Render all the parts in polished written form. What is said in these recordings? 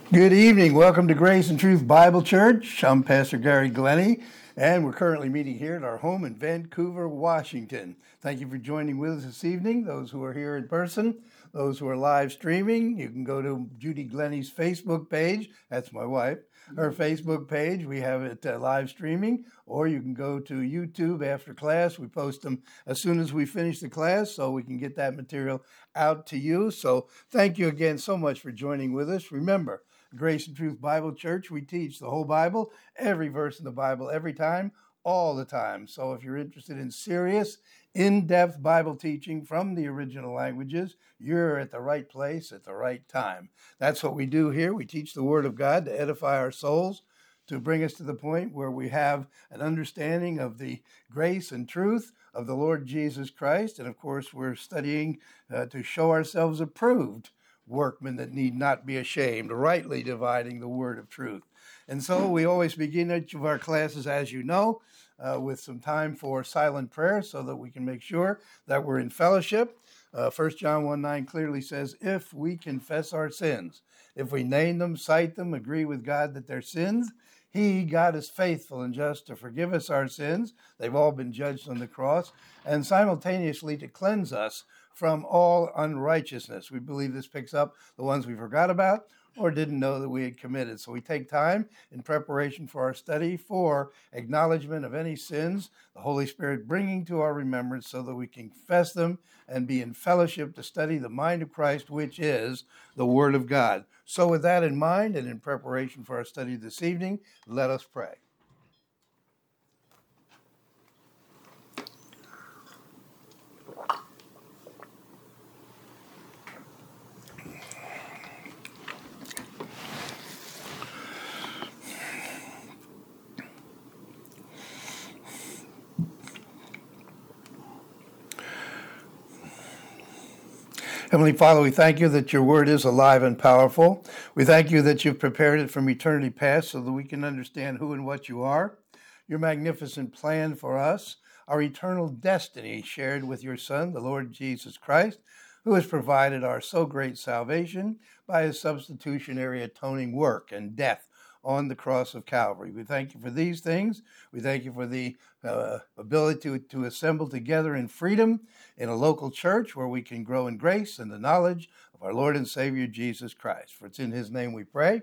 Good evening. Welcome to Grace and Truth Bible Church. I'm Pastor Gary Glennie, and we're currently meeting here at our home in Vancouver, Washington. Thank you for joining with us this evening. Those who are here in person, those who are live streaming, you can go to Judy Glennie's Facebook page. That's my wife. Her Facebook page, we have it live streaming, or you can go to YouTube after class. We post them as soon as we finish the class so we can get that material out to you. So thank you again so much for joining with us. Remember, Grace and Truth Bible Church, we teach the whole Bible, every verse in the Bible, every time, all the time. So if you're interested in serious, in-depth Bible teaching from the original languages, you're at the right place at the right time. That's what we do here. We teach the Word of God to edify our souls, to bring us to the point where we have an understanding of the grace and truth of the Lord Jesus Christ. And of course, we're studying to show ourselves approved workmen that need not be ashamed, rightly dividing the word of truth. And so we always begin each of our classes, as you know, with some time for silent prayer so that we can make sure that we're in fellowship. 1 John 1:9 clearly says, if we confess our sins, if we name them, cite them, agree with God that they're sins, He, God, is faithful and just to forgive us our sins. They've all been judged on the cross, and simultaneously to cleanse us from all unrighteousness. We believe this picks up the ones we forgot about or didn't know that we had committed. So we take time in preparation for our study for acknowledgement of any sins, the Holy Spirit bringing to our remembrance so that we can confess them and be in fellowship to study the mind of Christ, which is the Word of God. So with that in mind and in preparation for our study this evening, let us pray. Heavenly Father, we thank you that your word is alive and powerful. We thank you that you've prepared it from eternity past so that we can understand who and what you are, your magnificent plan for us, our eternal destiny shared with your Son, the Lord Jesus Christ, who has provided our so great salvation by his substitutionary atoning work and death on the cross of Calvary. We thank you for these things. We thank you for the ability to assemble together in freedom in a local church where we can grow in grace and the knowledge of our Lord and Savior Jesus Christ. For it's in his name we pray.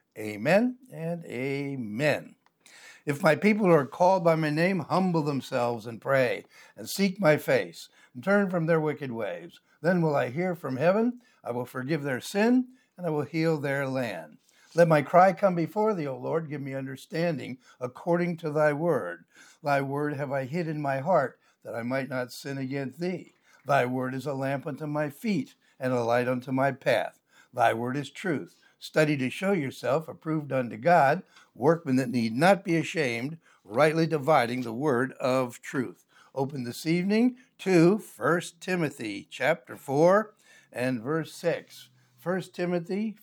Amen and amen. If my people who are called by my name humble themselves and pray and seek my face and turn from their wicked ways, then will I hear from heaven, I will forgive their sin, and I will heal their land. Let my cry come before thee, O Lord. Give me understanding according to thy word. Thy word have I hid in my heart, that I might not sin against thee. Thy word is a lamp unto my feet, and a light unto my path. Thy word is truth. Study to show yourself approved unto God, workmen that need not be ashamed, rightly dividing the word of truth. Open this evening to 1 Timothy chapter 4 and verse 6. 1 Timothy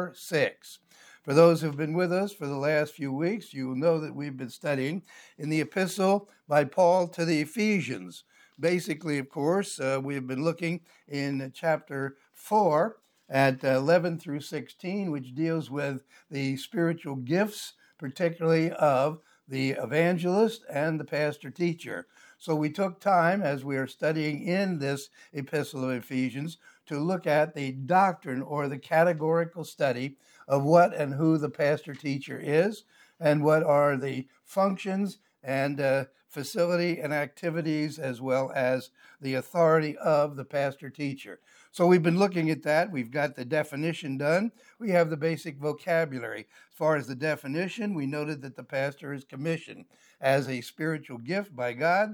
4:6. For those who have been with us for the last few weeks, you will know that we've been studying in the epistle by Paul to the Ephesians. Basically, of course, we have been looking in chapter 4 at 11 through 16, which deals with the spiritual gifts, particularly of the evangelist and the pastor-teacher. So we took time, as we are studying in this epistle of Ephesians, to look at the doctrine or the categorical study of what and who the pastor-teacher is and what are the functions and facility and activities as well as the authority of the pastor-teacher. So we've been looking at that. We've got the definition done. We have the basic vocabulary. As far as the definition, we noted that the pastor is commissioned as a spiritual gift by God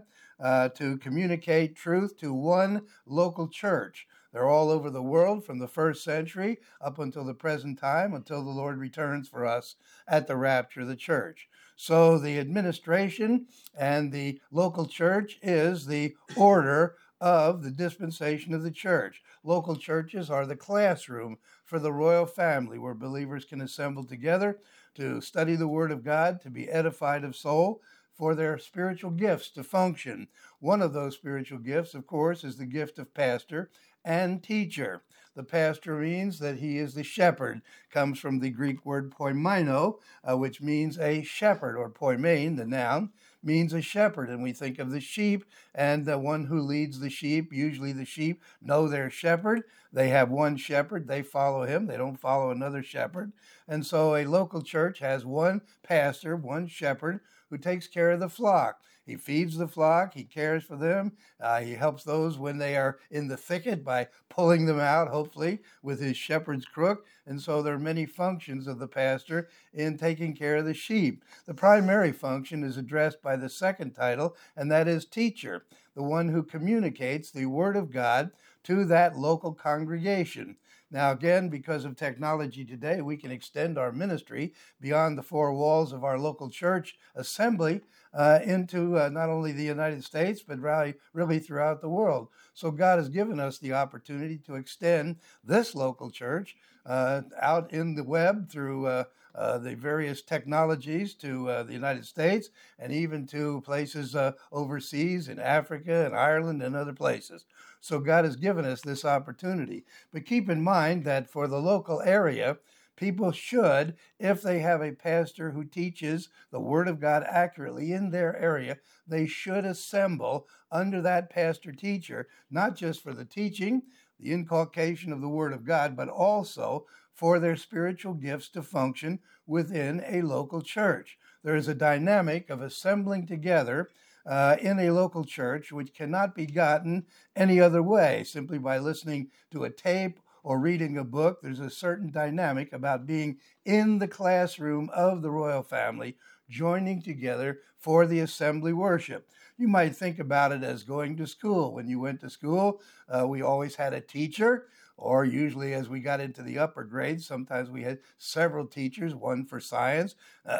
to communicate truth to one local church. They're all over the world from the first century up until the present time, until the Lord returns for us at the rapture of the church. So the administration and the local church is the order of the dispensation of the church. Local churches are the classroom for the royal family where believers can assemble together to study the Word of God, to be edified of soul, for their spiritual gifts to function. One of those spiritual gifts, of course, is the gift of pastor and teacher. The pastor means that he is the shepherd, comes from the Greek word poimeno, which means a shepherd, or poimen, the noun, means a shepherd. And we think of the sheep and the one who leads the sheep. Usually the sheep know their shepherd. They have one shepherd. They follow him. They don't follow another shepherd. And so a local church has one pastor, one shepherd, who takes care of the flock. He feeds the flock. He cares for them. He helps those when they are in the thicket by pulling them out, hopefully, with his shepherd's crook. And so there are many functions of the pastor in taking care of the sheep. The primary function is addressed by the second title, and that is teacher, the one who communicates the word of God to that local congregation. Now, again, because of technology today, we can extend our ministry beyond the four walls of our local church assembly into not only the United States, but really throughout the world. So God has given us the opportunity to extend this local church out in the web through the various technologies to the United States and even to places overseas in Africa and Ireland and other places. So God has given us this opportunity. But keep in mind that for the local area, people should, if they have a pastor who teaches the Word of God accurately in their area, they should assemble under that pastor teacher, not just for the teaching, the inculcation of the Word of God, but also for their spiritual gifts to function within a local church. There is a dynamic of assembling together in a local church which cannot be gotten any other way, simply by listening to a tape or reading a book. There's a certain dynamic about being in the classroom of the royal family, joining together for the assembly worship. You might think about it as going to school. When you went to school, we always had a teacher, or usually as we got into the upper grades, sometimes we had several teachers, one for science,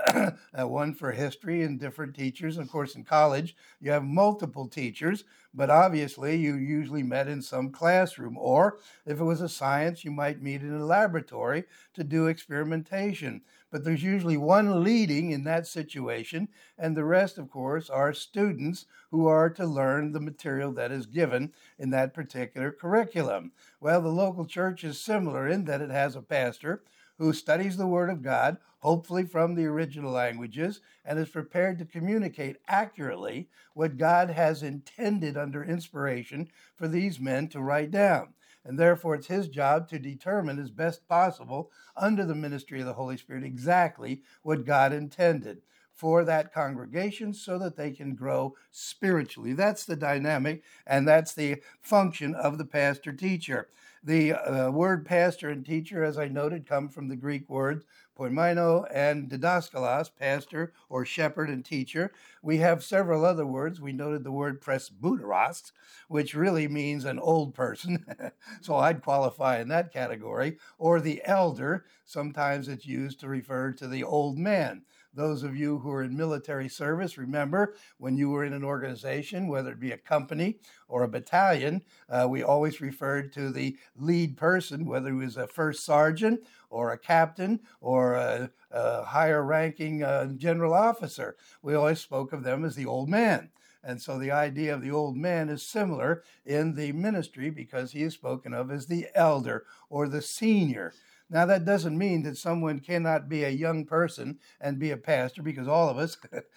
one for history, and different teachers. And of course, in college, you have multiple teachers, but obviously you usually met in some classroom. Or if it was a science, you might meet in a laboratory to do experimentation. But there's usually one leading in that situation, and the rest, of course, are students who are to learn the material that is given in that particular curriculum. Well, the local church is similar in that it has a pastor who studies the Word of God, hopefully from the original languages, and is prepared to communicate accurately what God has intended under inspiration for these men to write down. And therefore, it's his job to determine as best possible under the ministry of the Holy Spirit exactly what God intended for that congregation so that they can grow spiritually. That's the dynamic, and that's the function of the pastor teacher. The word pastor and teacher, as I noted, come from the Greek words poimeno and didaskalos, pastor or shepherd and teacher. We have several other words. We noted the word presbyteros, which really means an old person. So I'd qualify in that category. Or the elder, sometimes it's used to refer to the old man. Those of you who are in military service, remember when you were in an organization, whether it be a company or a battalion, we always referred to the lead person, whether he was a first sergeant or a captain or a higher ranking general officer. We always spoke of them as the old man. And so the idea of the old man is similar in the ministry because he is spoken of as the elder or the senior. Now, that doesn't mean that someone cannot be a young person and be a pastor, because all of us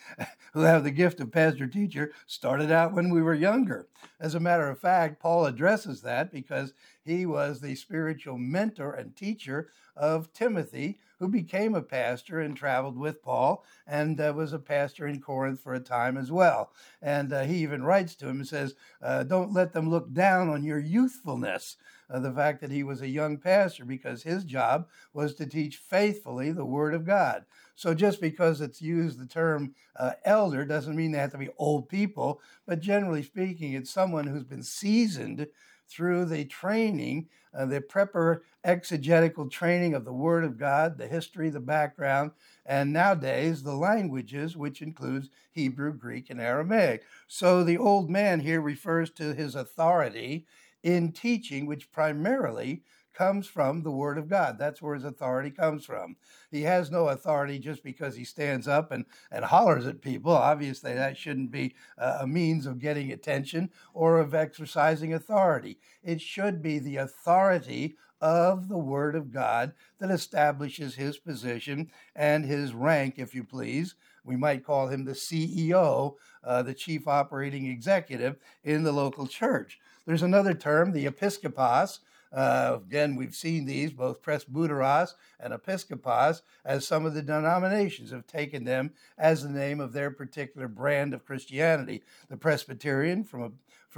who have the gift of pastor teacher started out when we were younger. As a matter of fact, Paul addresses that because he was the spiritual mentor and teacher of Timothy, who became a pastor and traveled with Paul and was a pastor in Corinth for a time as well. And he even writes to him and says, don't let them look down on your youthfulness. The fact that he was a young pastor, because his job was to teach faithfully the Word of God. So just because it's used the term elder doesn't mean they have to be old people, but generally speaking, it's someone who's been seasoned through the training, the proper exegetical training of the Word of God, the history, the background, and nowadays the languages, which includes Hebrew, Greek, and Aramaic. So the old man here refers to his authority in teaching, which primarily comes from the Word of God. That's where his authority comes from. He has no authority just because he stands up and hollers at people. Obviously, that shouldn't be a means of getting attention or of exercising authority. It should be the authority of the Word of God that establishes his position and his rank, if you please. We might call him the CEO, the chief operating executive in the local church. There's another term, the episkopos. Again, we've seen these, both presbyteros and episkopos, as some of the denominations have taken them as the name of their particular brand of Christianity. The Presbyterian from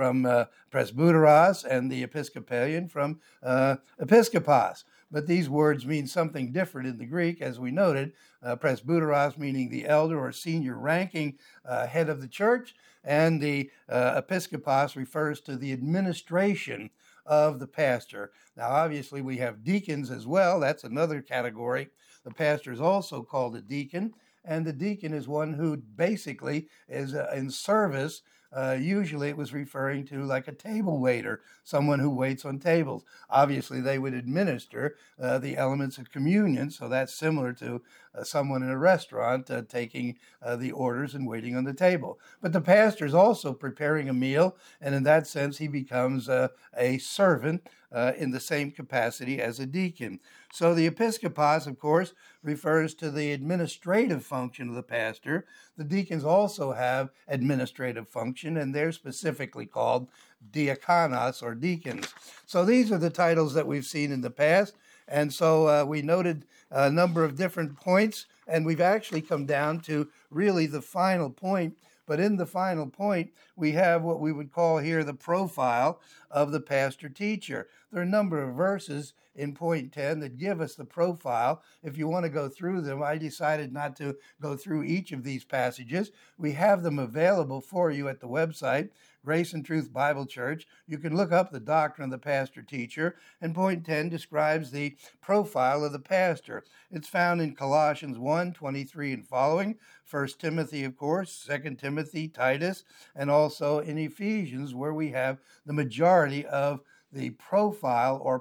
presbyteros, and the Episcopalian from episkopos. But these words mean something different in the Greek, as we noted. Presbyteros meaning the elder or senior ranking head of the church, and the episkopos refers to the administration of the pastor. Now, obviously, we have deacons as well. That's another category. The pastor is also called a deacon, and the deacon is one who basically is in service. Usually it was referring to like a table waiter, someone who waits on tables. Obviously, they would administer the elements of communion, so that's similar to someone in a restaurant taking the orders and waiting on the table. But the pastor is also preparing a meal, and in that sense, he becomes a servant in the same capacity as a deacon. So the episkopos, of course, refers to the administrative function of the pastor. The deacons also have administrative function, and they're specifically called diakonos, or deacons. So these are the titles that we've seen in the past. And so we noted a number of different points, and we've actually come down to really the final point. But in the final point, we have what we would call here the profile of the pastor teacher. There are a number of verses in point 10 that give us the profile. If you want to go through them, I decided not to go through each of these passages. We have them available for you at the website, Grace and Truth Bible Church. You can look up the doctrine of the pastor teacher, and point 10 describes the profile of the pastor. It's found in Colossians 1:23 and following, 1 Timothy, of course, 2 Timothy, Titus, and also in Ephesians, where we have the majority of the profile or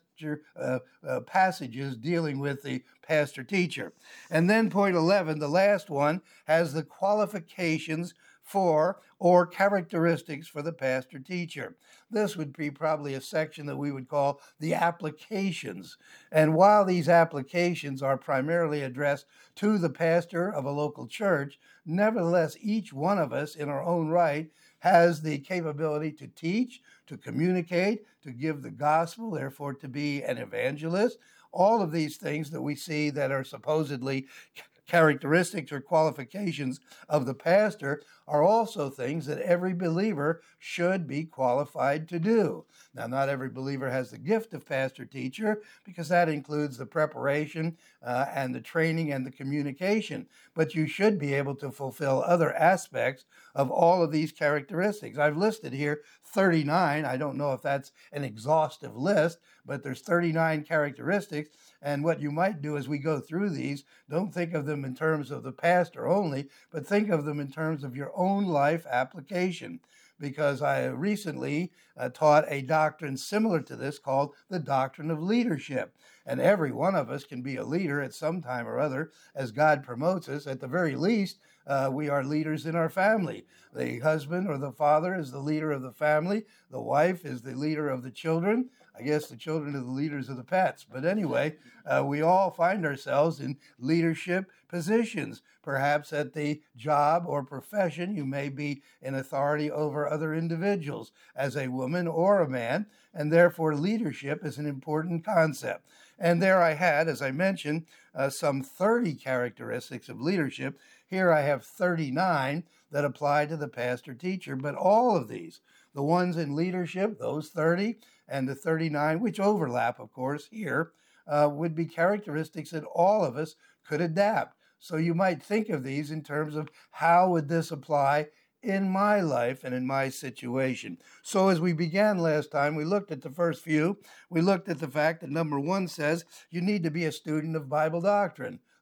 passages dealing with the pastor teacher. And then point 11, the last one, has the qualifications for or characteristics for the pastor teacher. This would be probably a section that we would call the applications. And while these applications are primarily addressed to the pastor of a local church, nevertheless, each one of us in our own right has the capability to teach, to communicate, to give the gospel, therefore to be an evangelist. All of these things that we see that are supposedly characteristics or qualifications of the pastor are also things that every believer should be qualified to do. Now, not every believer has the gift of pastor teacher, because that includes the preparation and the training and the communication. But you should be able to fulfill other aspects of all of these characteristics. I've listed here 39. I don't know if that's an exhaustive list, but there's 39 characteristics. And what you might do as we go through these, don't think of them in terms of the pastor only, but think of them in terms of your own life application. Because I recently taught a doctrine similar to this called the doctrine of leadership. And every one of us can be a leader at some time or other as God promotes us. At the very least, we are leaders in our family. The husband or the father is the leader of the family. The wife is the leader of the children. I guess the children are the leaders of the pets. But anyway, we all find ourselves in leadership positions. Perhaps at the job or profession, you may be in authority over other individuals as a woman or a man, and therefore leadership is an important concept. And there I had, as I mentioned, some 30 characteristics of leadership. Here I have 39 that apply to the pastor teacher, but all of these, the ones in leadership, those 30, and the 39, which overlap, of course, here, would be characteristics that all of us could adapt. So you might think of these in terms of how would this apply in my life and in my situation. So as we began last time, we looked at the first few. We looked at the fact that number one says you need to be a student of Bible doctrine.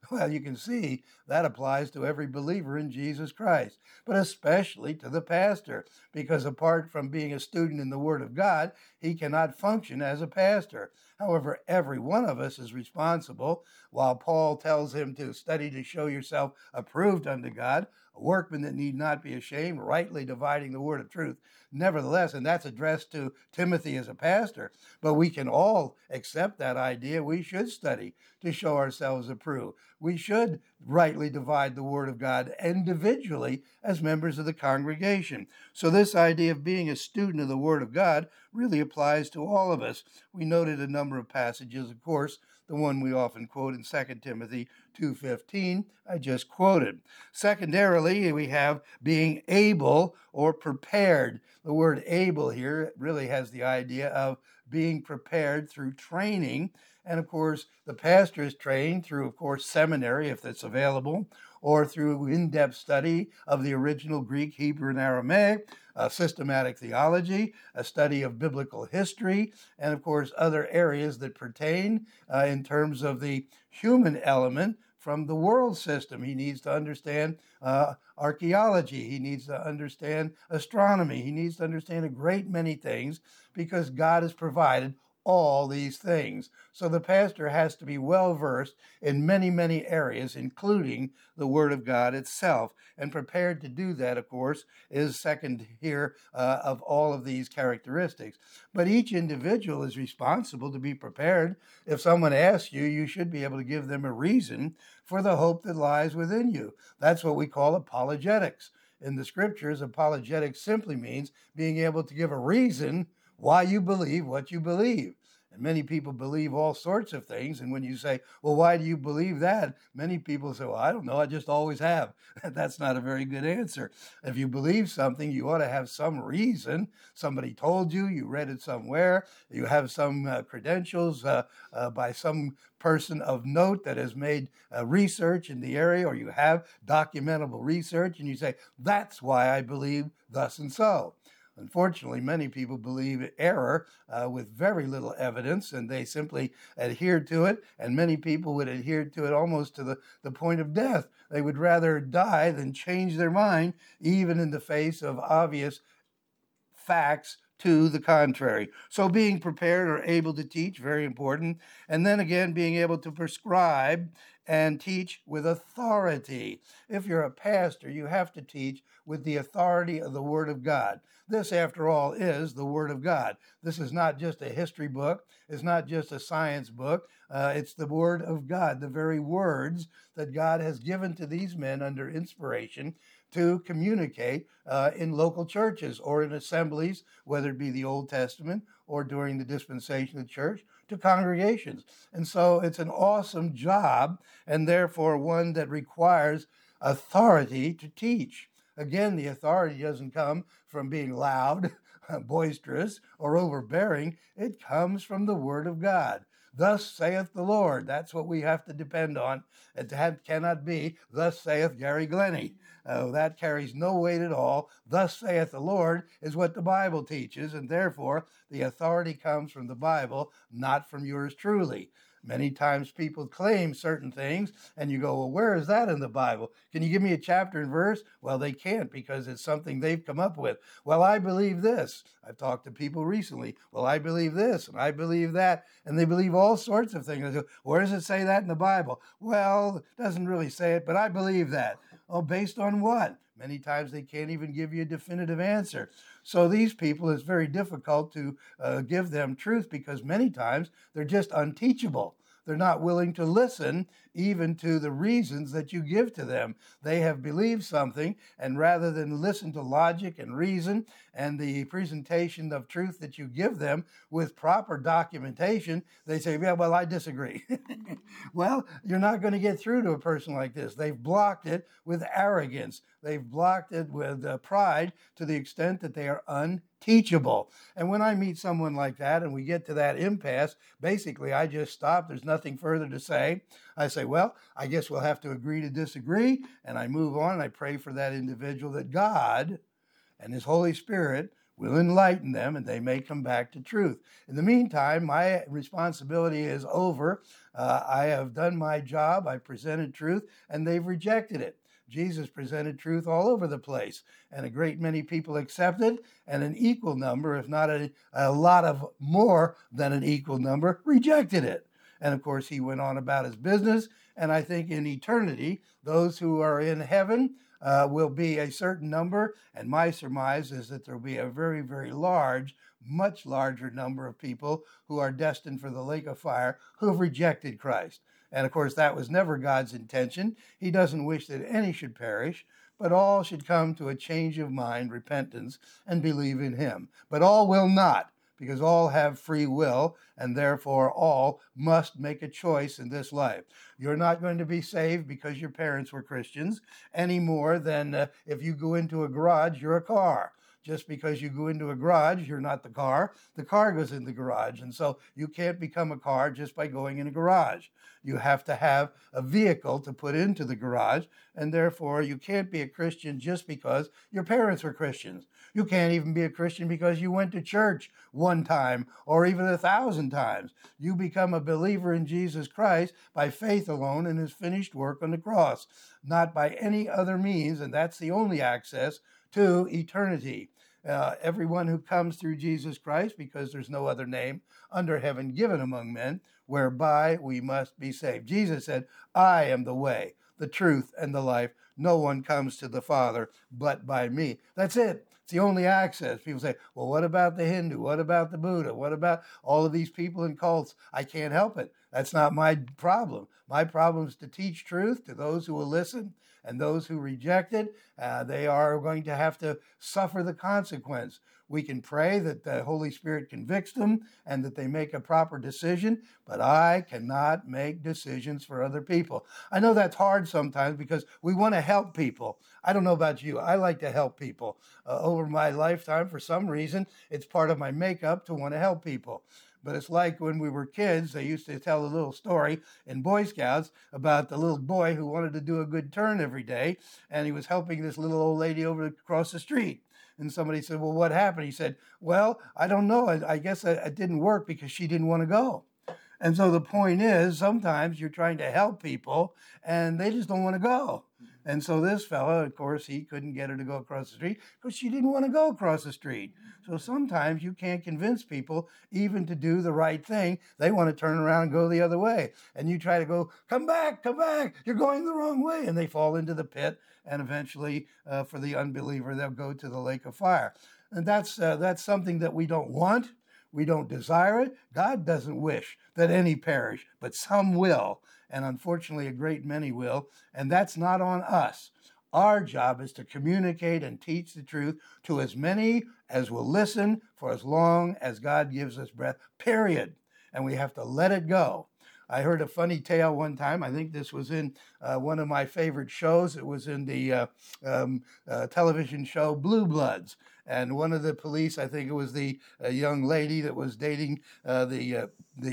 Well, you can see that applies to every believer in Jesus Christ, but especially to the pastor, because apart from being a student in the Word of God, he cannot function as a pastor. However, every one of us is responsible. While Paul tells him to study to show yourself approved unto God, a workman that need not be ashamed, rightly dividing the word of truth. Nevertheless, and that's addressed to Timothy as a pastor, but we can all accept that idea. We should study to show ourselves approved. We should rightly divide the word of God individually as members of the congregation. So this idea of being a student of the word of God really applies to all of us. We noted a number of passages, of course, the one we often quote in 2 Timothy 2:15, I just quoted. Secondarily, we have being able or prepared. The word able here really has the idea of being prepared through training. And of course, the pastor is trained through, of course, seminary, if that's available, or through in-depth study of the original Greek, Hebrew, and Aramaic, systematic theology, a study of biblical history, and of course, other areas that pertain in terms of the human element from the world system. He needs to understand archaeology. He needs to understand astronomy. He needs to understand a great many things because God has provided all these things. So the pastor has to be well versed in many, many areas, including the Word of God itself. And prepared to do that, of course, is second here of all of these characteristics. But each individual is responsible to be prepared. If someone asks you, you should be able to give them a reason for the hope that lies within you. That's what we call apologetics. In the scriptures, apologetics simply means being able to give a reason why you believe what you believe. And many people believe all sorts of things. And when you say, well, why do you believe that? Many people say, well, I don't know. I just always have. That's not a very good answer. If you believe something, you ought to have some reason. Somebody told you, you read it somewhere, you have some credentials by some person of note that has made research in the area, or you have documentable research, and you say, that's why I believe thus and so. Unfortunately, many people believe error with very little evidence, and they simply adhere to it, and many people would adhere to it almost to the point of death. They would rather die than change their mind, even in the face of obvious facts to the contrary. So being prepared or able to teach, very important. And then again, being able to prescribe and teach with authority. If you're a pastor, you have to teach with the authority of the Word of God. This, after all, is the Word of God. This is not just a history book. It's not just a science book. It's the Word of God, the very words that God has given to these men under inspiration to communicate in local churches or in assemblies, whether it be the Old Testament or during the dispensation of the church, to congregations. And so it's an awesome job, and therefore one that requires authority to teach. Again, the authority doesn't come from being loud, boisterous, or overbearing. It comes from the Word of God. Thus saith the Lord. That's what we have to depend on. It cannot be, thus saith Gary Glennie. That carries no weight at all. Thus saith the Lord is what the Bible teaches, and therefore the authority comes from the Bible, not from yours truly. Many times people claim certain things, and you go, well, where is that in the Bible? Can you give me a chapter and verse? Well, they can't because it's something they've come up with. Well, I believe this. I've talked to people recently. Well, I believe this, and I believe that, and they believe all sorts of things. I go, where does it say that in the Bible? Well, it doesn't really say it, but I believe that. Oh, based on what? Many times they can't even give you a definitive answer. So these people, it's very difficult to give them truth because many times they're just unteachable. They're not willing to listen even to the reasons that you give to them. They have believed something, and rather than listen to logic and reason and the presentation of truth that you give them with proper documentation, they say, yeah, well, I disagree. Well, you're not going to get through to a person like this. They've blocked it with arrogance. They've blocked it with pride to the extent that they are unteachable. And when I meet someone like that and we get to that impasse, basically I just stop. There's nothing further to say. I say, well, I guess we'll have to agree to disagree. And I move on and I pray for that individual that God and His Holy Spirit will enlighten them and they may come back to truth. In the meantime, my responsibility is over. I have done my job. I presented truth and they've rejected it. Jesus presented truth all over the place, and a great many people accepted, and an equal number, if not a lot of more than an equal number, rejected it. And of course, he went on about his business. And I think in eternity, those who are in heaven will be a certain number. And my surmise is that there will be a very, very large, much larger number of people who are destined for the lake of fire who have rejected Christ. And of course, that was never God's intention. He doesn't wish that any should perish, but all should come to a change of mind, repentance, and believe in him. But all will not, because all have free will, and therefore all must make a choice in this life. You're not going to be saved because your parents were Christians any more than if you go into a garage, you're a car. Just because you go into a garage, you're not the car goes in the garage. And so you can't become a car just by going in a garage. You have to have a vehicle to put into the garage, and therefore you can't be a Christian just because your parents were Christians. You can't even be a Christian because you went to church one time or even 1,000 times. You become a believer in Jesus Christ by faith alone in his finished work on the cross, not by any other means, and that's the only access to eternity. Everyone who comes through Jesus Christ, because there's no other name under heaven given among men, whereby we must be saved. Jesus said, I am the way, the truth, and the life. No one comes to the Father but by me. That's it. It's the only access. People say, well, what about the Hindu? What about the Buddha? What about all of these people in cults? I can't help it. That's not my problem. My problem is to teach truth to those who will listen, and those who reject it, they are going to have to suffer the consequence. We can pray that the Holy Spirit convicts them and that they make a proper decision, but I cannot make decisions for other people. I know that's hard sometimes because we want to help people. I don't know about you. I like to help people. Over my lifetime, for some reason, it's part of my makeup to want to help people. But it's like when we were kids, they used to tell a little story in Boy Scouts about the little boy who wanted to do a good turn every day, and he was helping this little old lady over across the street. And somebody said, well, what happened? He said, well, I don't know. I guess it didn't work because she didn't want to go. And so the point is, sometimes you're trying to help people, and they just don't want to go. And so this fellow, of course, he couldn't get her to go across the street because she didn't want to go across the street. So sometimes you can't convince people even to do the right thing. They want to turn around and go the other way. And you try to go, come back, you're going the wrong way. And they fall into the pit. And eventually, for the unbeliever, they'll go to the lake of fire. And that's something that we don't want. We don't desire it. God doesn't wish that any perish, but some will. And unfortunately, a great many will. And that's not on us. Our job is to communicate and teach the truth to as many as will listen for as long as God gives us breath, period. And we have to let it go. I heard a funny tale one time. I think this was in one of my favorite shows. It was in the television show Blue Bloods. And one of the police, I think it was the young lady that was dating the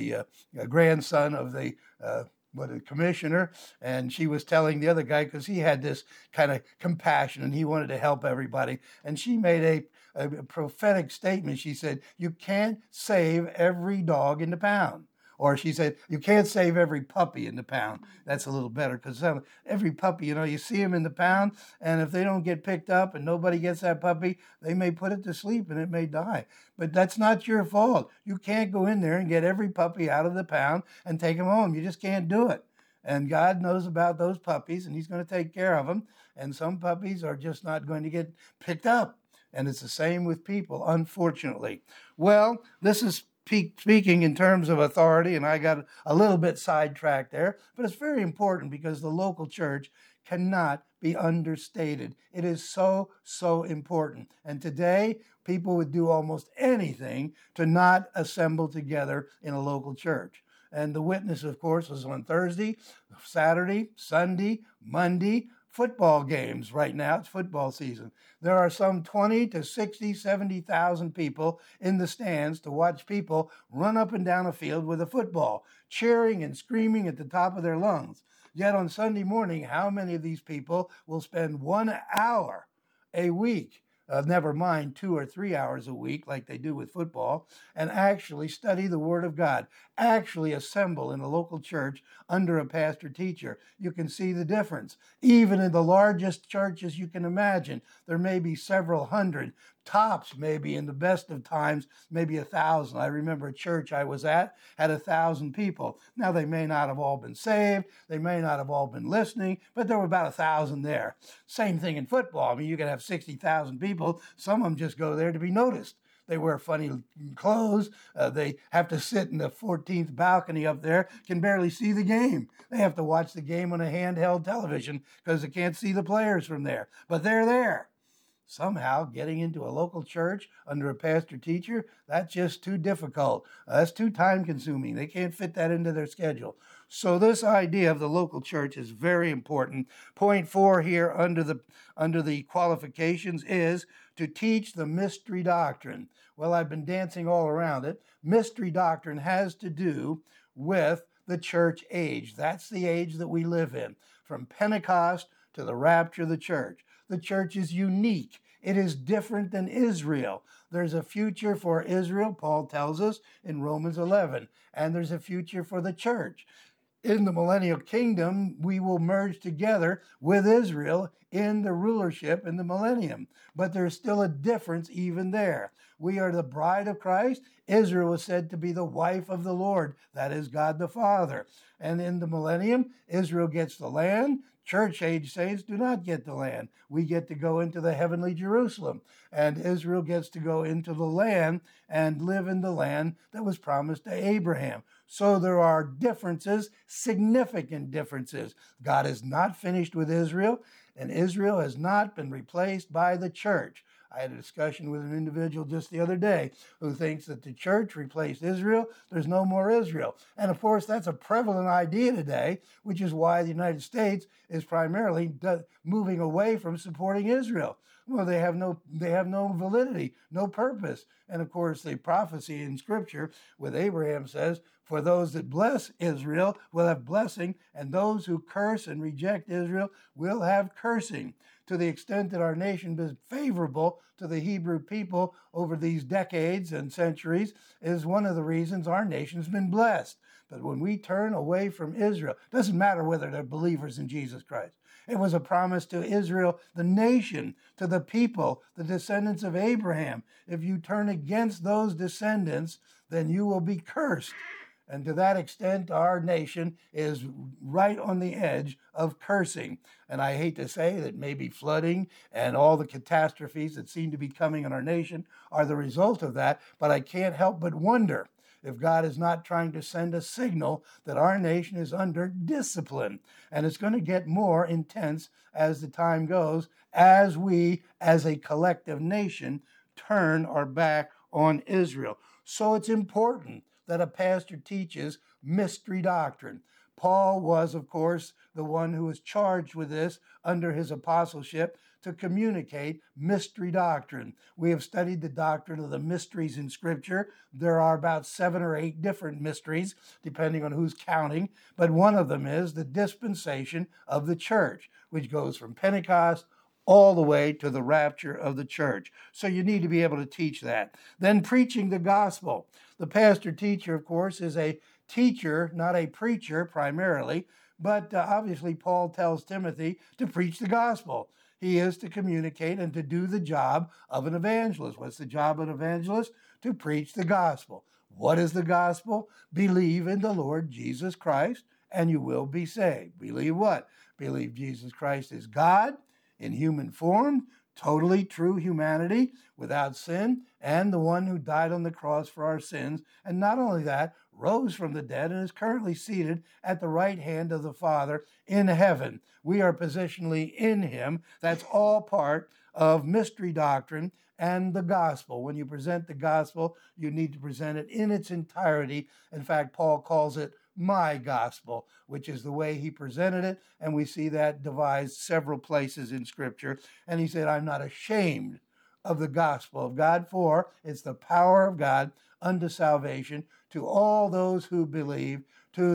grandson of the commissioner, and she was telling the other guy, because he had this kind of compassion and he wanted to help everybody, and she made a prophetic statement. She said, you can't save every dog in the pound. Or she said, you can't save every puppy in the pound. That's a little better, because every puppy, you see them in the pound, and if they don't get picked up and nobody gets that puppy, they may put it to sleep and it may die. But that's not your fault. You can't go in there and get every puppy out of the pound and take them home. You just can't do it. And God knows about those puppies, and he's going to take care of them. And some puppies are just not going to get picked up. And it's the same with people, unfortunately. Well, this is speaking in terms of authority, and I got a little bit sidetracked there, but it's very important because the local church cannot be understated. It is so, so important. And today, people would do almost anything to not assemble together in a local church. And the witness, of course, was on Thursday, Saturday, Sunday, Monday, football games right now. It's football season. There are some 20 to 60, 70,000 people in the stands to watch people run up and down a field with a football, cheering and screaming at the top of their lungs. Yet on Sunday morning, how many of these people will spend 1 hour a week never mind 2 or 3 hours a week like they do with football, and actually study the Word of God, actually assemble in a local church under a pastor teacher. You can see the difference. Even in the largest churches you can imagine, there may be several hundred, tops maybe in the best of times, maybe 1,000. I remember a church I was at had 1,000 people. Now they may not have all been saved, they may not have all been listening, but there were about 1,000 there. Same thing in football. I mean, you could have 60,000 people. Some of them just go there to be noticed. They wear funny clothes. They have to sit in the 14th balcony up there, can barely see the game. They have to watch the game on a handheld television because they can't see the players from there. But they're there. Somehow getting into a local church under a pastor teacher, that's just too difficult. That's too time consuming. They can't fit that into their schedule. So this idea of the local church is very important. Point 4 here under the qualifications is to teach the mystery doctrine. Well, I've been dancing all around it. Mystery doctrine has to do with the church age. That's the age that we live in, from Pentecost to the rapture of the church. The church is unique. It is different than Israel. There's a future for Israel, Paul tells us in Romans 11, and there's a future for the church. In the millennial kingdom, we will merge together with Israel in the rulership in the millennium. But there's still a difference even there. We are the bride of Christ. Israel is said to be the wife of the Lord. That is God the Father. And in the millennium, Israel gets the land. Church age saints do not get the land. We get to go into the heavenly Jerusalem. And Israel gets to go into the land and live in the land that was promised to Abraham. So there are differences, significant differences. God is not finished with Israel, and Israel has not been replaced by the church. I had a discussion with an individual just the other day who thinks that the church replaced Israel. There's no more Israel. And of course, that's a prevalent idea today, which is why the United States is primarily moving away from supporting Israel. Well, they have no validity, no purpose. And of course, the prophecy in Scripture with Abraham says, for those that bless Israel will have blessing, and those who curse and reject Israel will have cursing. To the extent that our nation is favorable to the Hebrew people over these decades and centuries is one of the reasons our nation's been blessed. But when we turn away from Israel, it doesn't matter whether they're believers in Jesus Christ. It was a promise to Israel, the nation, to the people, the descendants of Abraham. If you turn against those descendants, then you will be cursed. And to that extent, our nation is right on the edge of cursing. And I hate to say that maybe flooding and all the catastrophes that seem to be coming in our nation are the result of that, but I can't help but wonder if God is not trying to send a signal that our nation is under discipline. And it's going to get more intense as the time goes, as we, as a collective nation, turn our back on Israel. So it's important that a pastor teaches mystery doctrine. Paul was, of course, the one who was charged with this under his apostleship to communicate mystery doctrine. We have studied the doctrine of the mysteries in Scripture. There are about 7 or 8 different mysteries, depending on who's counting, but one of them is the dispensation of the church, which goes from Pentecost all the way to the rapture of the church. So you need to be able to teach that. Then preaching the gospel. The pastor teacher, of course, is a teacher, not a preacher primarily, but obviously Paul tells Timothy to preach the gospel. He is to communicate and to do the job of an evangelist. What's the job of an evangelist? To preach the gospel. What is the gospel? Believe in the Lord Jesus Christ and you will be saved. Believe what? Believe Jesus Christ is God in human form, totally true humanity, without sin, and the one who died on the cross for our sins. And not only that, rose from the dead and is currently seated at the right hand of the Father in heaven. We are positionally in him. That's all part of mystery doctrine and the gospel. When you present the gospel, you need to present it in its entirety. In fact, Paul calls it my gospel, which is the way he presented it. And we see that devised several places in Scripture. And he said, I'm not ashamed of the gospel of God, for it's the power of God unto salvation to all those who believe, to the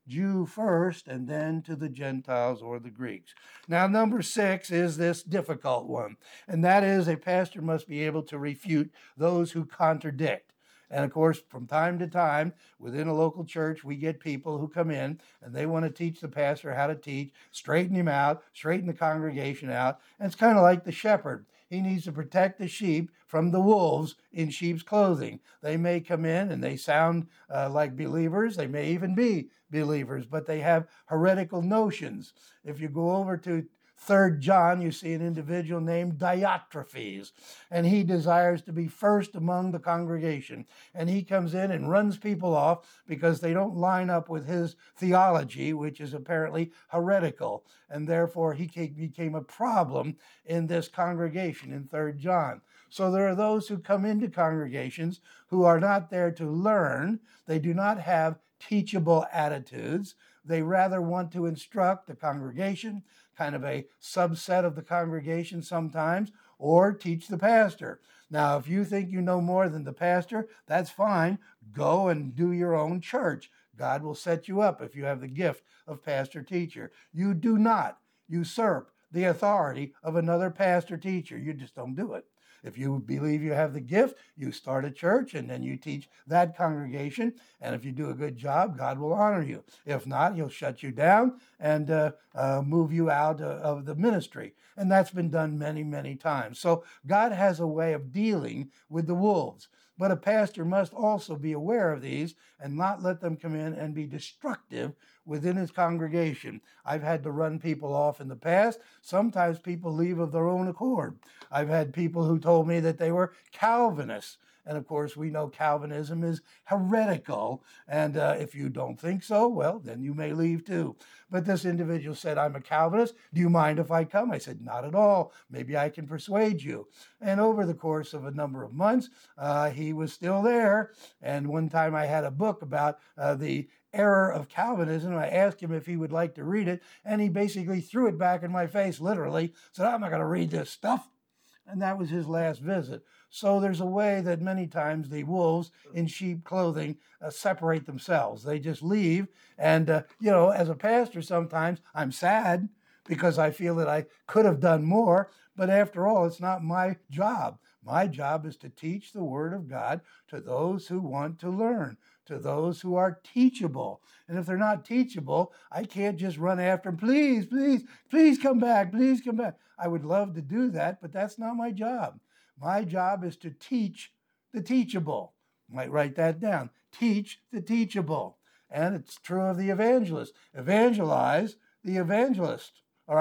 Jew first and then to the Gentiles or the Greeks. Now, number 6 is this difficult one, and that is a pastor must be able to refute those who contradict. And of course, from time to time, within a local church, we get people who come in and they want to teach the pastor how to teach, straighten him out, straighten the congregation out. And it's kind of like the shepherd. He needs to protect the sheep from the wolves in sheep's clothing. They may come in and they sound like believers. They may even be believers, but they have heretical notions. If you go over to 3 John, you see an individual named Diotrephes, and he desires to be first among the congregation. And he comes in and runs people off because they don't line up with his theology, which is apparently heretical. And therefore, he became a problem in this congregation in 3 John. So there are those who come into congregations who are not there to learn. They do not have teachable attitudes. They rather want to instruct the congregation, kind of a subset of the congregation sometimes, or teach the pastor. Now, if you think you know more than the pastor, that's fine. Go and do your own church. God will set you up if you have the gift of pastor-teacher. You do not usurp the authority of another pastor-teacher. You just don't do it. If you believe you have the gift, you start a church and then you teach that congregation. And if you do a good job, God will honor you. If not, he'll shut you down and move you out of the ministry. And that's been done many, many times. So God has a way of dealing with the wolves. But a pastor must also be aware of these and not let them come in and be destructive within his congregation. I've had to run people off in the past. Sometimes people leave of their own accord. I've had people who told me that they were Calvinists. And of course, we know Calvinism is heretical. And if you don't think so, well, then you may leave too. But this individual said, I'm a Calvinist. Do you mind if I come? I said, not at all. Maybe I can persuade you. And over the course of a number of months, he was still there. And one time I had a book about the error of Calvinism. I asked him if he would like to read it. And he basically threw it back in my face, literally. Said, I'm not going to read this stuff. And that was his last visit. So there's a way that many times the wolves in sheep clothing separate themselves. They just leave. And, as a pastor, sometimes I'm sad because I feel that I could have done more. But after all, it's not my job. My job is to teach the Word of God to those who want to learn, to those who are teachable. And if they're not teachable, I can't just run after them. Please, please, please come back. Please come back. I would love to do that, but that's not my job. My job is to teach the teachable. Might write that down. Teach the teachable. And it's true of the evangelist. Evangelize the evangelist.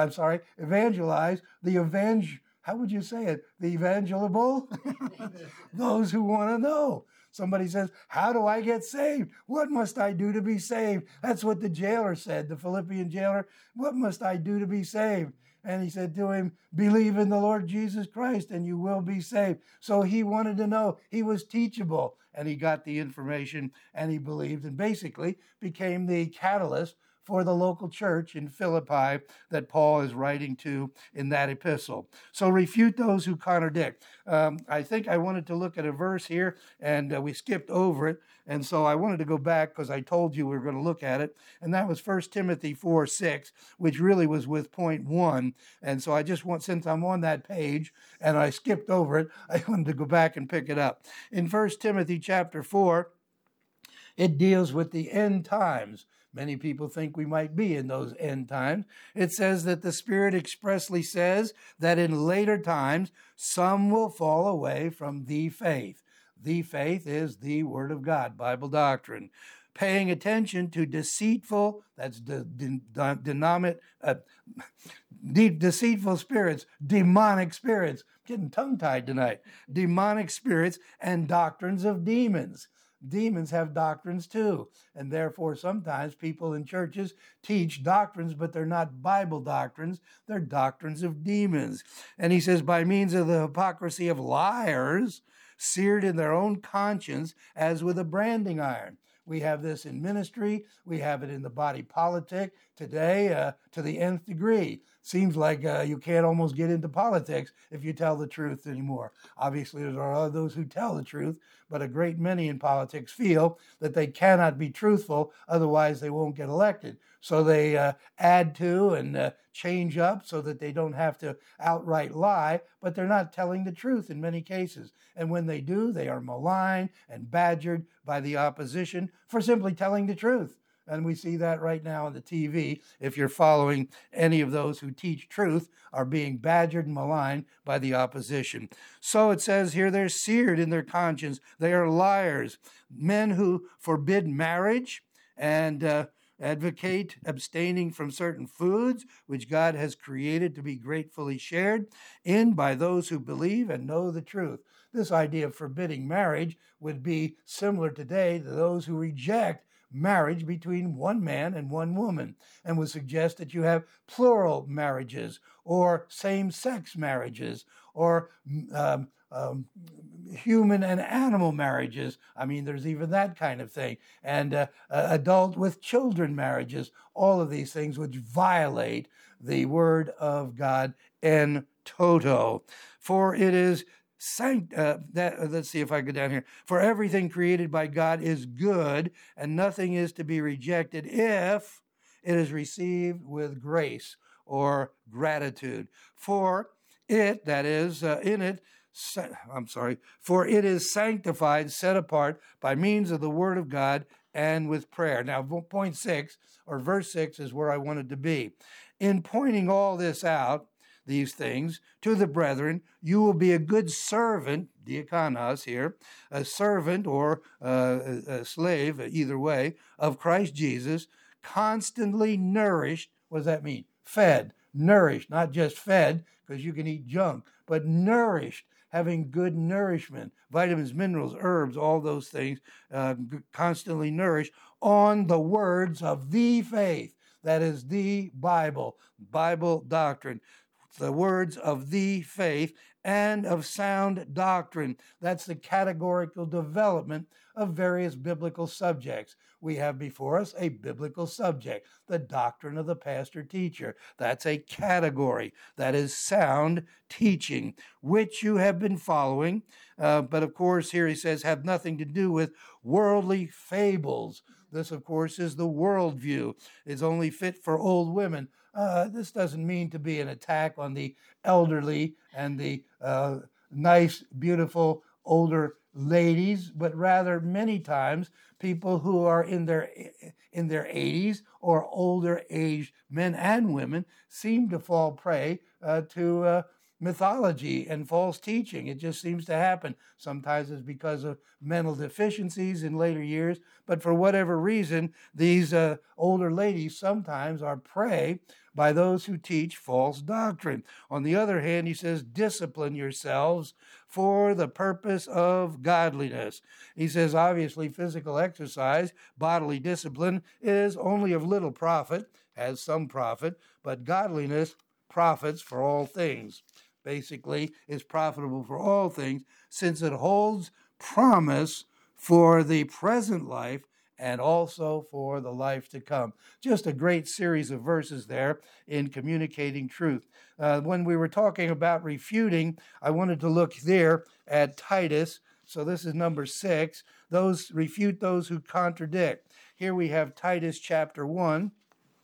Evangelize the how would you say it? The evangelable? Those who want to know. Somebody says, how do I get saved? What must I do to be saved? That's what the jailer said, the Philippian jailer. What must I do to be saved? And he said to him, believe in the Lord Jesus Christ and you will be saved. So he wanted to know. He was teachable and he got the information and he believed and basically became the catalyst for the local church in Philippi that Paul is writing to in that epistle. So refute those who contradict. I think I wanted to look at a verse here, and we skipped over it. And so I wanted to go back because I told you we were going to look at it. And that was 1 Timothy 4:6, which really was with point 1. And so I just want, since I'm on that page and I skipped over it, I wanted to go back and pick it up. In 1 Timothy chapter 4, it deals with the end times. Many people think we might be in those end times. It says that the Spirit expressly says that in later times, some will fall away from the faith. The faith is the Word of God, Bible doctrine. Paying attention to deceitful, that's deceitful spirits, demonic spirits. I'm getting tongue-tied tonight. Demonic spirits and doctrines of demons. Demons have doctrines too, and therefore sometimes people in churches teach doctrines, but they're not Bible doctrines, they're doctrines of demons. And he says, by means of the hypocrisy of liars, seared in their own conscience as with a branding iron. We have this in ministry. We have it in the body politic today to the nth degree. seems like you can't almost get into politics if you tell the truth anymore. Obviously, there are those who tell the truth, but a great many in politics feel that they cannot be truthful, otherwise they won't get elected. So they add to and change up so that they don't have to outright lie, but they're not telling the truth in many cases. And when they do, they are maligned and badgered by the opposition for simply telling the truth. And we see that right now on the TV. If you're following any of those who teach truth, are being badgered and maligned by the opposition. So it says here, they're seared in their conscience. They are liars, men who forbid marriage and advocate abstaining from certain foods which God has created to be gratefully shared in by those who believe and know the truth. This idea of forbidding marriage would be similar today to those who reject marriage between one man and one woman, and would suggest that you have plural marriages or same-sex marriages or human and animal marriages. I mean, there's even that kind of thing. And adult with children marriages, all of these things which violate the word of God in toto. For it is let's see if I go down here. For everything created by God is good, and nothing is to be rejected if it is received with grace or gratitude. For it, that is, for it is sanctified, set apart by means of the word of God and with prayer. Now, point 6, or verse 6, is where I wanted to be. In pointing all this out, these things to the brethren, you will be a good servant, diakonos here, a servant or a slave, either way, of Christ Jesus, constantly nourished. What does that mean? Fed, nourished, not just fed, because you can eat junk, but nourished, having good nourishment, vitamins, minerals, herbs, all those things, constantly nourished on the words of the faith. That is the Bible doctrine. The words of the faith and of sound doctrine. That's the categorical development of various biblical subjects. We have before us a biblical subject, the doctrine of the pastor teacher. That's a category. That is sound teaching, which you have been following. But of course, here he says, have nothing to do with worldly fables. This, of course, is the worldview. It's only fit for old women. This doesn't mean to be an attack on the elderly and the nice, beautiful, older ladies, but rather many times people who are in their 80s or older aged men and women seem to fall prey to mythology and false teaching. It just seems to happen. Sometimes it's because of mental deficiencies in later years, but for whatever reason, these older ladies sometimes are prey by those who teach false doctrine. On the other hand, he says, discipline yourselves for the purpose of godliness. He says, obviously, physical exercise, bodily discipline is only of little profit, has some profit, but godliness profits for all things. Basically, is profitable for all things, since it holds promise for the present life and also for the life to come. Just a great series of verses there in communicating truth. When we were talking about refuting, I wanted to look there at Titus. So this is number 6. Those refute those who contradict. Here we have Titus chapter 1.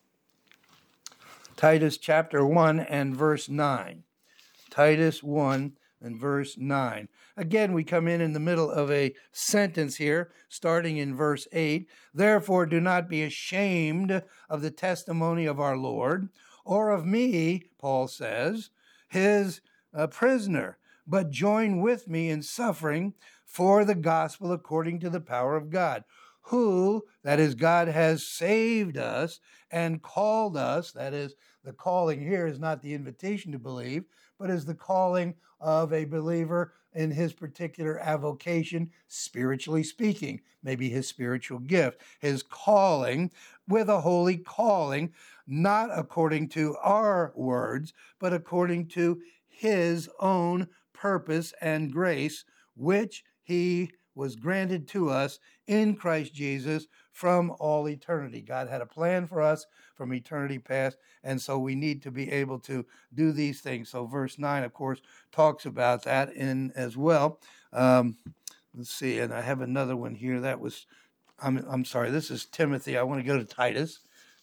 Titus chapter 1 and verse 9. Titus 1 and verse 9. Again, we come in the middle of a sentence here, starting in verse 8. Therefore, do not be ashamed of the testimony of our Lord, or of me, Paul says, his prisoner, but join with me in suffering for the gospel according to the power of God, who, that is, God has saved us and called us. That is, the calling here is not the invitation to believe, but is the calling of a believer in his particular avocation, spiritually speaking, maybe his spiritual gift, his calling with a holy calling, not according to our words, but according to his own purpose and grace, which he was granted to us in Christ Jesus from all eternity. God had a plan for us from eternity past, and so we need to be able to do these things. So verse 9, of course, talks about that in as well. Let's see, and I have another one here. That was, I'm sorry, this is Timothy. I want to go to Titus.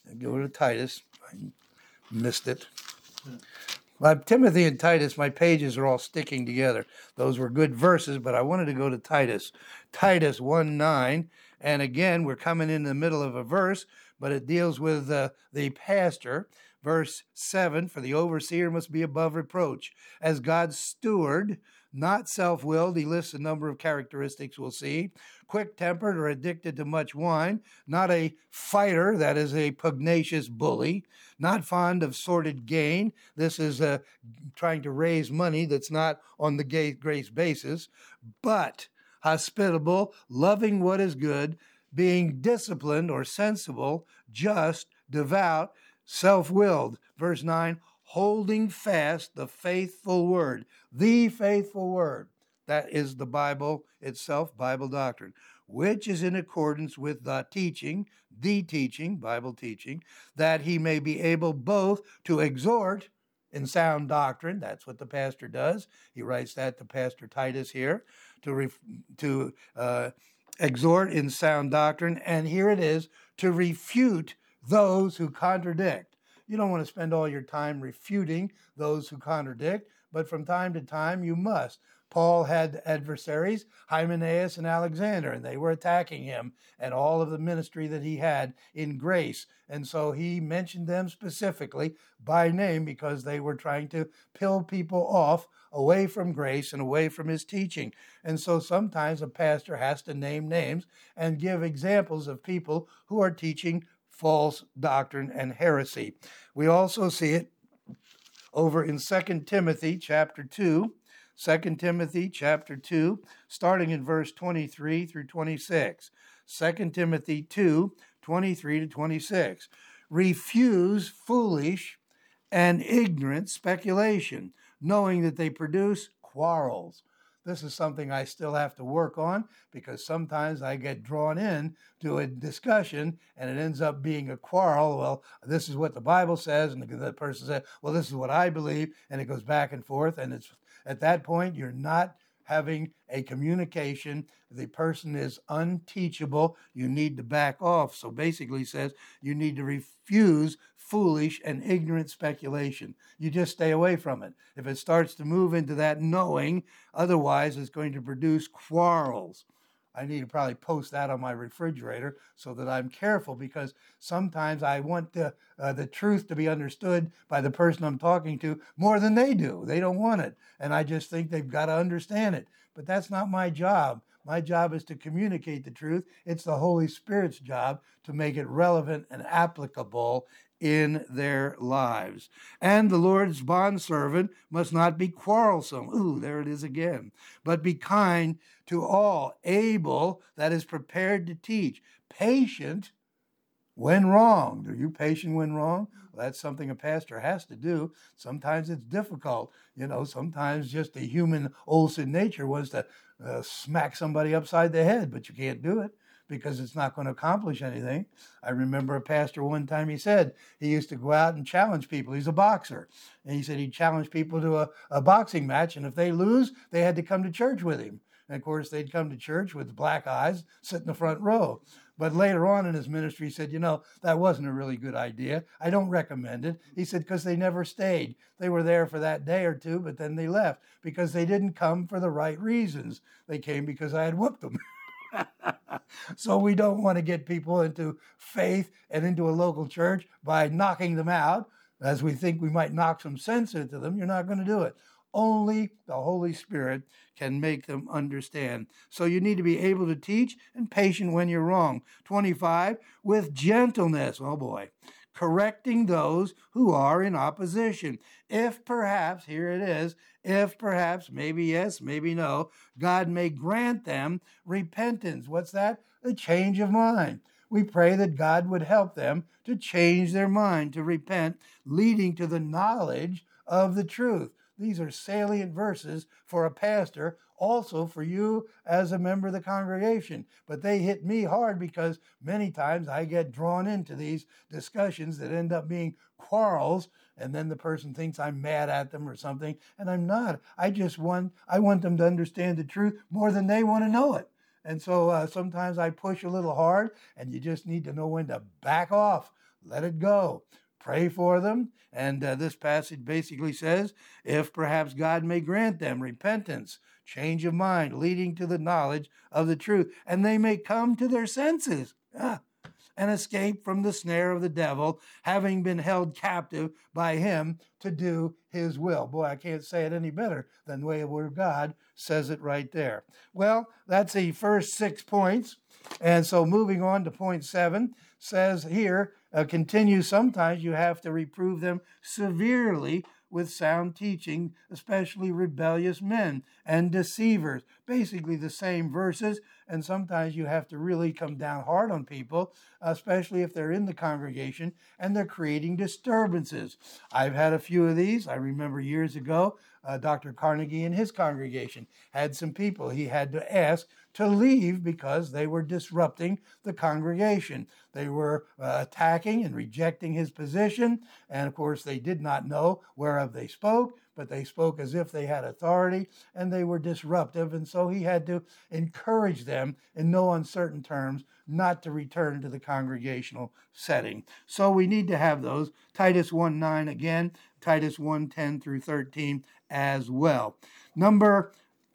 I missed it. Well, Timothy and Titus, my pages are all sticking together. Those were good verses, but I wanted to go to Titus. Titus 1:9, and again, we're coming in the middle of a verse, but it deals with the pastor. Verse 7, for the overseer must be above reproach, as God's steward, not self-willed. He lists a number of characteristics we'll see. Quick-tempered or addicted to much wine, not a fighter, that is a pugnacious bully, not fond of sordid gain. This is trying to raise money that's not on the grace basis, but hospitable, loving what is good, being disciplined or sensible, just, devout, self-willed. Verse 9, holding fast the faithful word. The faithful word. That is the Bible itself, Bible doctrine, which is in accordance with the teaching, Bible teaching, that he may be able both to exhort in sound doctrine. That's what the pastor does. He writes that to Pastor Titus here, to exhort in sound doctrine. And here it is, to refute those who contradict. You don't want to spend all your time refuting those who contradict, but from time to time you must. Paul had adversaries, Hymenaeus and Alexander, and they were attacking him and all of the ministry that he had in grace. And so he mentioned them specifically by name because they were trying to pull people off away from grace and away from his teaching. And so sometimes a pastor has to name names and give examples of people who are teaching false doctrine and heresy. We also see it over in 2 Timothy chapter 2. 2 Timothy chapter 2, starting in verse 23 through 26. 2 Timothy 2, 23 to 26. Refuse foolish and ignorant speculation, knowing that they produce quarrels. This is something I still have to work on because sometimes I get drawn in to a discussion and it ends up being a quarrel. Well, this is what the Bible says, and the person said, well, this is what I believe, and it goes back and forth, and it's at that point, you're not having a communication. The person is unteachable. You need to back off. So basically it says you need to refuse foolish and ignorant speculation. You just stay away from it. If it starts to move into that knowing, otherwise it's going to produce quarrels. I need to probably post that on my refrigerator so that I'm careful, because sometimes I want the truth to be understood by the person I'm talking to more than they do. They don't want it. And I just think they've got to understand it. But that's not my job. My job is to communicate the truth. It's the Holy Spirit's job to make it relevant and applicable in their lives. And the Lord's bondservant must not be quarrelsome. Ooh, there it is again. But be kind to all, able, that is prepared to teach, patient when wronged. Are you patient when wrong? Well, that's something a pastor has to do. Sometimes it's difficult. Sometimes just the human old sin nature wants to smack somebody upside the head, but you can't do it because it's not going to accomplish anything. I remember a pastor one time, he said he used to go out and challenge people. He's a boxer. And he said he'd challenge people to a boxing match, and if they lose, they had to come to church with him. And of course, they'd come to church with black eyes, sit in the front row. But later on in his ministry, he said, that wasn't a really good idea. I don't recommend it. He said, because they never stayed. They were there for that day or two, but then they left because they didn't come for the right reasons. They came because I had whooped them. So we don't want to get people into faith and into a local church by knocking them out, as we think we might knock some sense into them. You're not going to do it. Only the Holy Spirit can make them understand. So you need to be able to teach and patient when you're wrong. 25, with gentleness, oh boy, correcting those who are in opposition. If perhaps, here it is, if perhaps, maybe yes, maybe no, God may grant them repentance. What's that? A change of mind. We pray that God would help them to change their mind, to repent, leading to the knowledge of the truth. These are salient verses for a pastor, also for you as a member of the congregation. But they hit me hard because many times I get drawn into these discussions that end up being quarrels, and then the person thinks I'm mad at them or something, and I'm not. I want them to understand the truth more than they want to know it. And so sometimes I push a little hard, and you just need to know when to back off, let it go. Pray for them. And this passage basically says, if perhaps God may grant them repentance, change of mind, leading to the knowledge of the truth, and they may come to their senses. And escape from the snare of the devil, having been held captive by him to do his will. Boy, I can't say it any better than the way the Word of God says it right there. Well, that's the first 6 points. And so moving on to point 7, says here, continue, sometimes you have to reprove them severely with sound teaching, especially rebellious men and deceivers. Basically the same verses, and sometimes you have to really come down hard on people, especially if they're in the congregation and they're creating disturbances. I've had a few of these. I remember years ago, Dr. Carnegie and his congregation had some people he had to ask to leave because they were disrupting the congregation. They were attacking and rejecting his position, and of course they did not know whereof they spoke, but they spoke as if they had authority, and they were disruptive, and so he had to encourage them in no uncertain terms not to return to the congregational setting. So we need to have those. Titus 1:9 again, Titus 1:10 through 13 as well. Number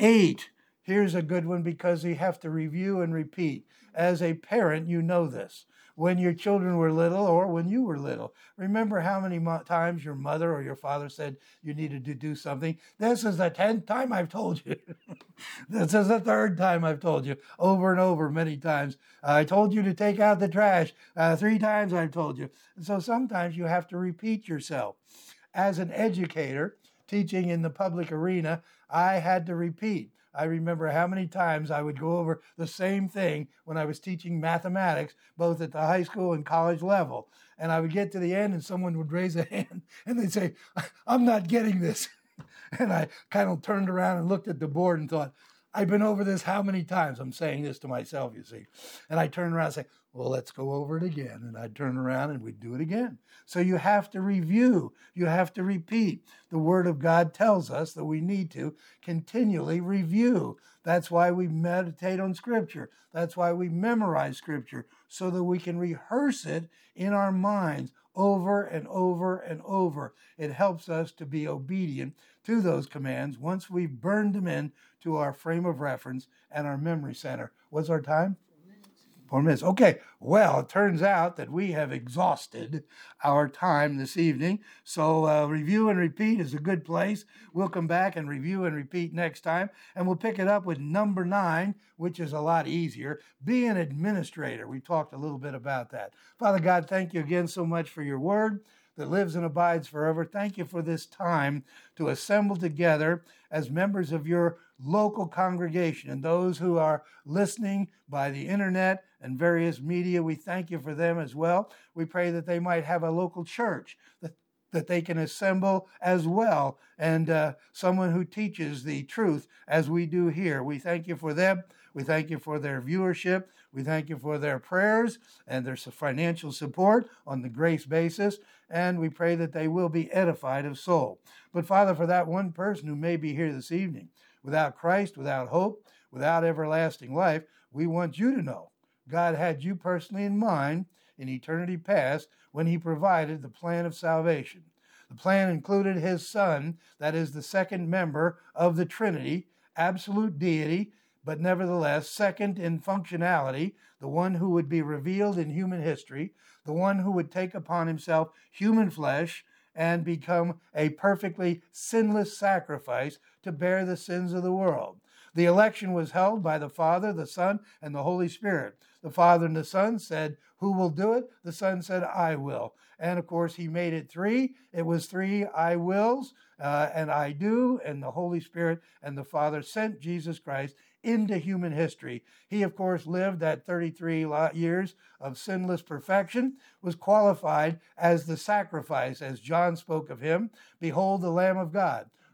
8, here's a good one because you have to review and repeat. As a parent, you know this. When your children were little or when you were little, remember how many times your mother or your father said you needed to do something? This is the 10th time I've told you. This is the 3rd time I've told you, over and over many times. I told you to take out the trash. 3 times I've told you. And so sometimes you have to repeat yourself. As an educator, teaching in the public arena, I had to repeat. I remember how many times I would go over the same thing when I was teaching mathematics, both at the high school and college level. And I would get to the end and someone would raise a hand and they'd say, I'm not getting this. And I kind of turned around and looked at the board and thought, I've been over this how many times? I'm saying this to myself, you see. And I turned around and say, well, let's go over it again. And I'd turn around and we'd do it again. So you have to review. You have to repeat. The Word of God tells us that we need to continually review. That's why we meditate on Scripture. That's why we memorize Scripture, so that we can rehearse it in our minds over and over and over. It helps us to be obedient to those commands once we've burned them in to our frame of reference and our memory center. What's our time? 4 minutes. Okay, well, it turns out that we have exhausted our time this evening. So review and repeat is a good place. We'll come back and review and repeat next time. And we'll pick it up with number 9, which is a lot easier. Be an administrator. We talked a little bit about that. Father God, thank you again so much for your word that lives and abides forever. Thank you for this time to assemble together as members of your local congregation, and those who are listening by the internet and various media. We thank you for them as well. We pray that they might have a local church that they can assemble as well, and someone who teaches the truth as we do here. We thank you for them. We thank you for their viewership. We thank you for their prayers and their financial support on the grace basis. And we pray that they will be edified of soul. But Father, for that one person who may be here this evening, without Christ, without hope, without everlasting life, we want you to know God had you personally in mind in eternity past when he provided the plan of salvation. The plan included his Son, that is the second member of the Trinity, absolute deity, but nevertheless second in functionality, the one who would be revealed in human history, the one who would take upon himself human flesh and become a perfectly sinless sacrifice to bear the sins of the world. The election was held by the Father, the Son, and the Holy Spirit. The Father and the Son said, who will do it? The Son said, I will. And of course, he made it 3. It was 3 I wills, and I do, and the Holy Spirit and the Father sent Jesus Christ into human history. He, of course, lived that 33 years of sinless perfection, was qualified as the sacrifice, as John spoke of him. Behold, the Lamb of God,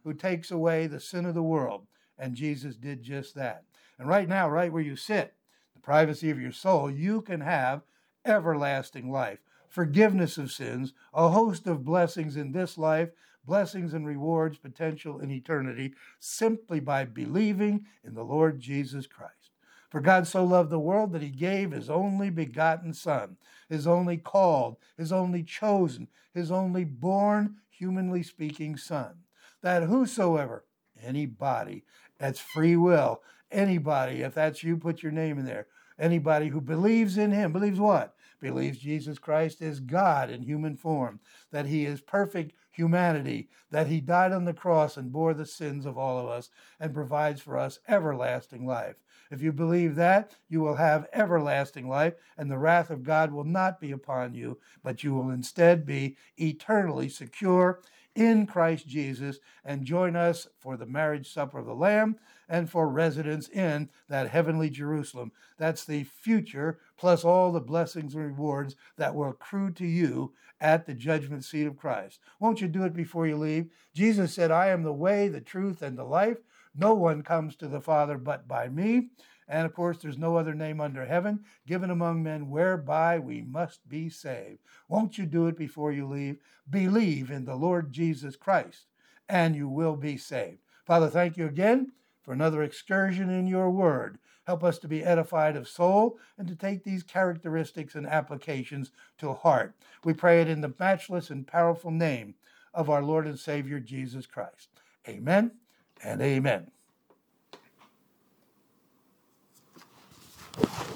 who takes away the sin of the world. And Jesus did just that. And right now, right where you sit, the privacy of your soul, you can have everlasting life, forgiveness of sins, a host of blessings in this life, blessings and rewards, potential in eternity, simply by believing in the Lord Jesus Christ. For God so loved the world that he gave his only begotten Son, his only called, his only chosen, his only born, humanly speaking Son, that whosoever, anybody, that's free will, anybody, if that's you, put your name in there, anybody who believes in him, believes what? Believes Jesus Christ is God in human form, that he is perfect humanity, that he died on the cross and bore the sins of all of us and provides for us everlasting life. If you believe that, you will have everlasting life, and the wrath of God will not be upon you, but you will instead be eternally secure in Christ Jesus, and join us for the marriage supper of the Lamb and for residence in that heavenly Jerusalem. That's the future, plus all the blessings and rewards that will accrue to you at the judgment seat of Christ. Won't you do it before you leave? Jesus said, I am the way, the truth, and the life. No one comes to the Father but by me. And of course, there's no other name under heaven given among men whereby we must be saved. Won't you do it before you leave? Believe in the Lord Jesus Christ, and you will be saved. Father, thank you again for another excursion in your word. Help us to be edified of soul and to take these characteristics and applications to heart. We pray it in the matchless and powerful name of our Lord and Savior, Jesus Christ. Amen and amen.